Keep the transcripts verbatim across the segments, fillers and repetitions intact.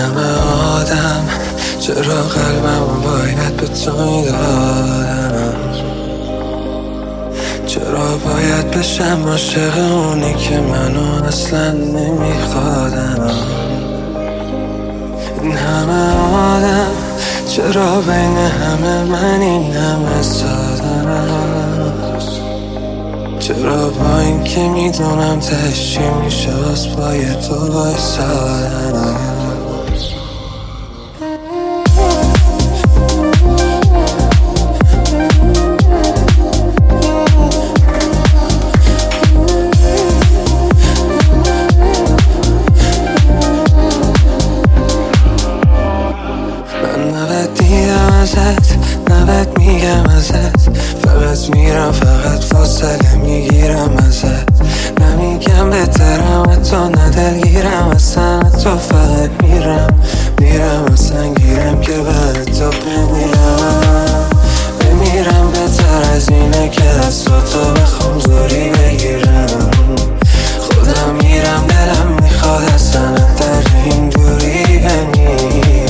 همه آدم چرا قلبم باید به تو میدادم؟ چرا باید بشم عاشق اونی که منو اصلا نمیخوادم؟ این همه آدم چرا بین همه من این همه سادم؟ چرا با این که میدونم تشی میشه باز پای تو بایستادم؟ نباید میگم ازت، فقط میرم فقط فاصله میگیرم ازت. نمیگم بهترم حتی ندلگیرم اصلا، تو فقط میرم میرم اصلا گیرم که بعد تو بمیرم. بمیرم بهتر از اینه که دست تو بخوام زوری بگیرم. خودم میرم دلم میخواد اصلا در این دوری بمیرم.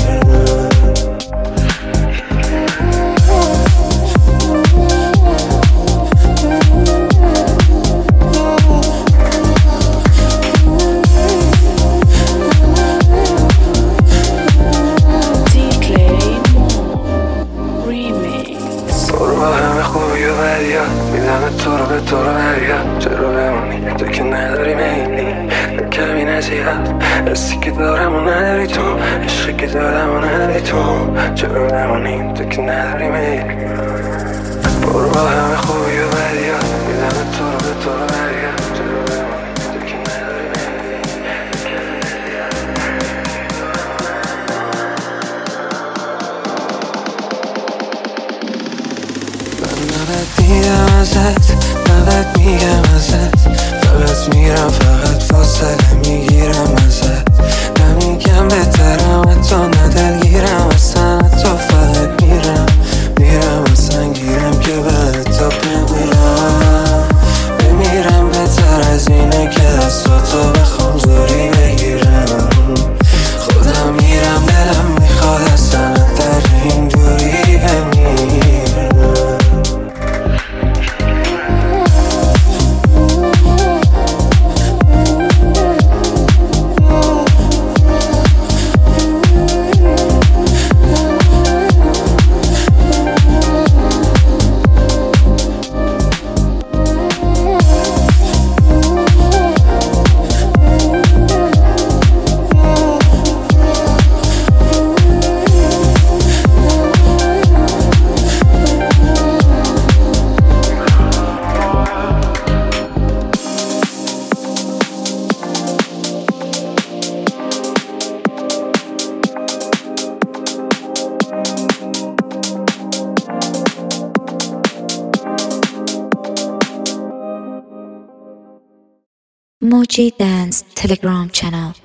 میدم تو رو به تو رو برگرد، چرا بمونی تو که نداری میلی کمی نزیاد. حسی که دارم و نداری تو، عشقی که دارم و نداری تو، چرا بمونی تو که نداری میلی. برو با همه خوبی و بدیات، میدم تو رو به تو رو برگرد، چرا بمونی تو که نداری میلی. من نباید میگم ازت، نباید میگم ازت، فقط میرم فقط فاصله میگیرم ازت. نمیگم بهترم حتی ندلگیرم اصلا، تو فقط میرم میرم اصلا گیرم که بعد تو بمیرم. بمیرم بهتر از اینه که دست تو بخوام زوری بگیرم. خودم میرم دلم میخواد اصلا در این دوری بمیرم. Moji Dance Telegram channel.